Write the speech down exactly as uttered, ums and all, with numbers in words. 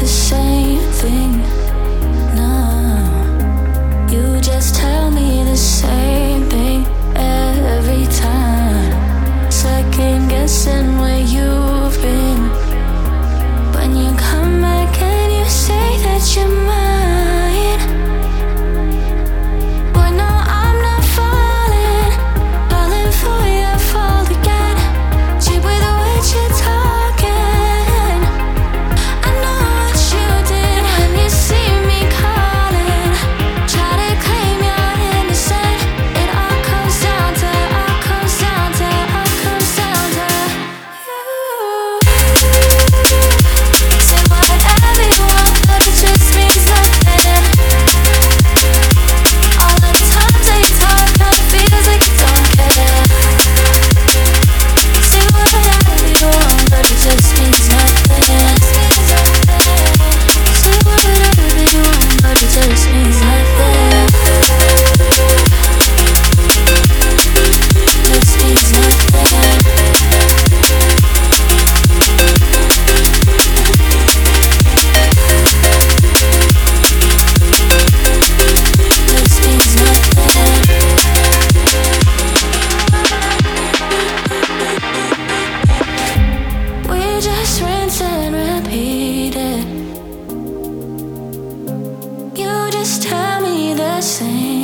the same thing. No, you just tell me the same thing every time. Second guessing where you've been. When you come back and you say that you're mine. Boy, no, I'm not falling. Falling for you, fall again. Cheap with the way you're talking. I know what you did when you see me calling. Try to claim you're innocent. It all comes down to, all comes down to, all comes down to you. Say whatever you want, but it just means nothing. All the times that you talk, now it feels like you don't care. Say whatever you want, but it just means nothing. Say whatever you want, but it just means nothing. Just means nothing. Just means nothing. We just rinse and repeat it. You just tell me the same.